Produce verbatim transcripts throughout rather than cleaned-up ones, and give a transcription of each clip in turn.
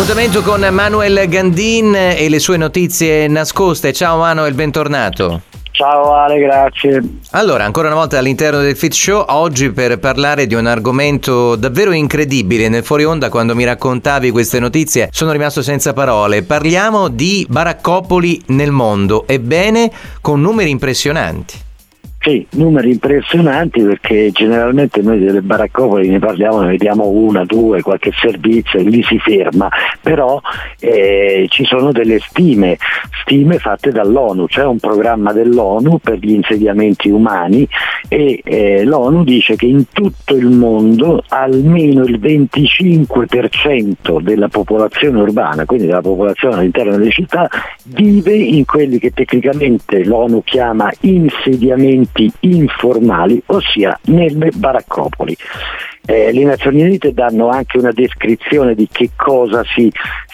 Appuntamento con Manuel Gandin e le sue notizie nascoste. Ciao Manuel, bentornato. Ciao Ale, grazie. Allora, ancora una volta all'interno del Fit Show, oggi per parlare di un argomento davvero incredibile. Nel fuori onda, quando mi raccontavi queste notizie, sono rimasto senza parole. Parliamo di baraccopoli nel mondo, ebbene con numeri impressionanti. Sì, numeri impressionanti, perché generalmente noi delle baraccopoli ne parliamo, ne vediamo una, due, qualche servizio e lì si ferma, però eh, ci sono delle stime, stime fatte dall'ONU, c'è un programma dell'ONU per gli insediamenti umani e eh, l'ONU dice che in tutto il mondo almeno il venticinque per cento della popolazione urbana, quindi della popolazione all'interno delle città, vive in quelli che tecnicamente l'ONU chiama insediamenti informali, ossia nelle baraccopoli. Eh, le Nazioni Unite danno anche una descrizione di che cosa si,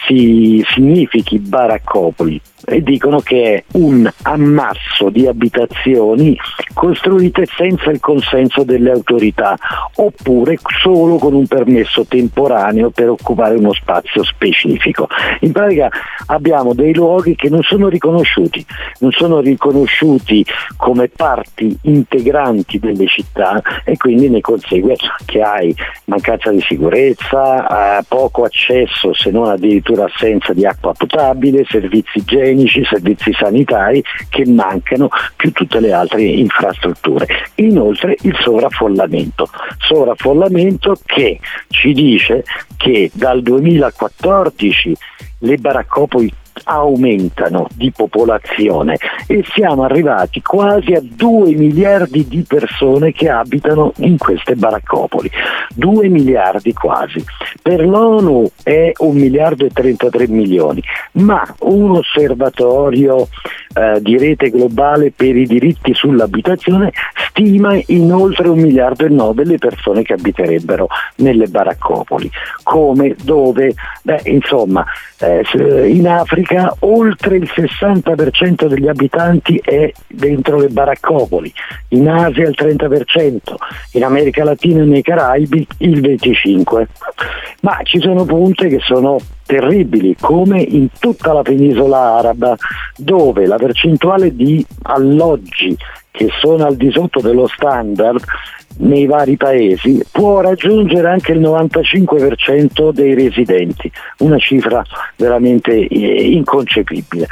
si significhi baraccopoli e dicono che è un ammasso di abitazioni costruite senza il consenso delle autorità oppure solo con un permesso temporaneo per occupare uno spazio specifico. In pratica abbiamo dei luoghi che non sono riconosciuti, non sono riconosciuti come parti integranti delle città e quindi ne consegue che hai mancanza di sicurezza, eh, poco accesso se non addirittura assenza di acqua potabile, servizi igienici, servizi sanitari che mancano, più tutte le altre infrastrutture. Inoltre il sovraffollamento, sovraffollamento che ci dice che dal duemilaquattordici le baraccopoli aumentano di popolazione e siamo arrivati quasi a due miliardi di persone che abitano in queste baraccopoli, due miliardi quasi. Per l'ONU è un miliardo e trentatré milioni, ma un osservatorio eh, di rete globale per i diritti sull'abitazione stima in oltre un miliardo e nove le persone che abiterebbero nelle baraccopoli. Come, dove? Beh, insomma, eh, in Africa oltre il sessanta per cento degli abitanti è dentro le baraccopoli, in Asia il trenta per cento, in America Latina e nei Caraibi il venticinque per cento. Ma ci sono punti che sono terribili, come in tutta la penisola araba, dove la percentuale di alloggi che sono al di sotto dello standard nei vari paesi può raggiungere anche il novantacinque per cento dei residenti, una cifra veramente inconcepibile.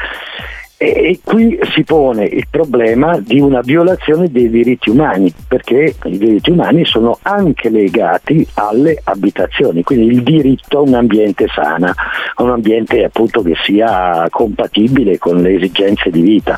E qui si pone il problema di una violazione dei diritti umani, perché i diritti umani sono anche legati alle abitazioni, quindi il diritto a un ambiente sano, a un ambiente appunto che sia compatibile con le esigenze di vita.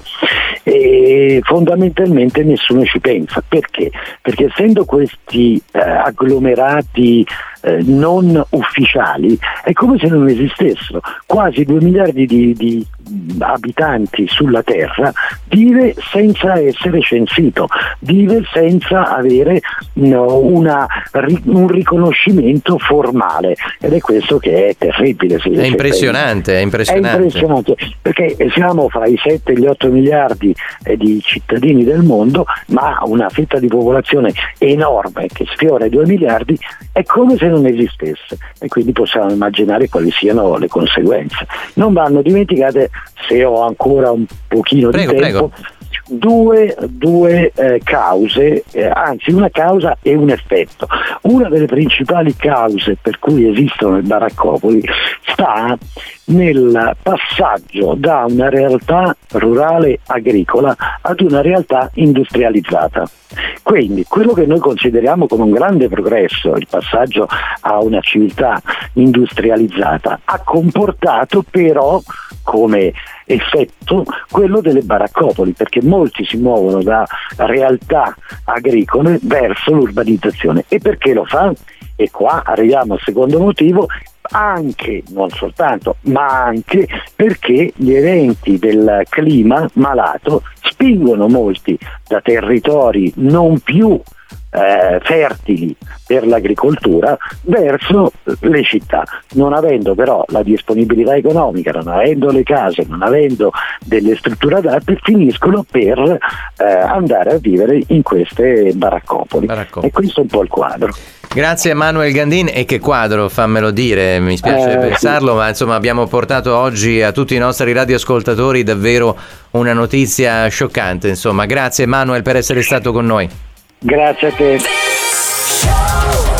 E fondamentalmente nessuno ci pensa. Perché? Perché essendo questi eh, agglomerati eh, non ufficiali, è come se non esistessero. Quasi due miliardi di, di abitanti sulla terra vive senza essere censito, vive senza avere no, una, un riconoscimento formale, ed è questo che è terribile. Se è impressionante, è impressionante. È impressionante perché siamo fra i sette e gli otto miliardi eh, di cittadini del mondo, ma una fetta di popolazione enorme che sfiora i due miliardi è come se non esistesse, e quindi possiamo immaginare quali siano le conseguenze. Non vanno dimenticate, se ho ancora un pochino prego, di tempo, prego. due, due eh, cause, eh, anzi una causa e un effetto. Una delle principali cause per cui esistono le baraccopoli sta nel passaggio da una realtà rurale agricola ad una realtà industrializzata. Quindi quello che noi consideriamo come un grande progresso, il passaggio a una civiltà industrializzata, ha comportato però come effetto quello delle baraccopoli, perché molti si muovono da realtà agricole verso l'urbanizzazione. E perché lo fa? E qua arriviamo al secondo motivo, anche, non soltanto, ma anche perché gli eventi del clima malato spingono molti da territori non più eh, fertili per l'agricoltura verso le città, non avendo però la disponibilità economica, non avendo le case, non avendo delle strutture adatte, finiscono per eh, andare a vivere in queste baraccopoli. Baraccopoli. E questo è un po' il quadro. Grazie Manuel Gandin, e che quadro, fammelo dire, mi spiace eh, pensarlo, sì. ma insomma abbiamo portato oggi a tutti i nostri radioascoltatori davvero una notizia scioccante, insomma. Grazie Manuel per essere stato con noi. Grazie a te.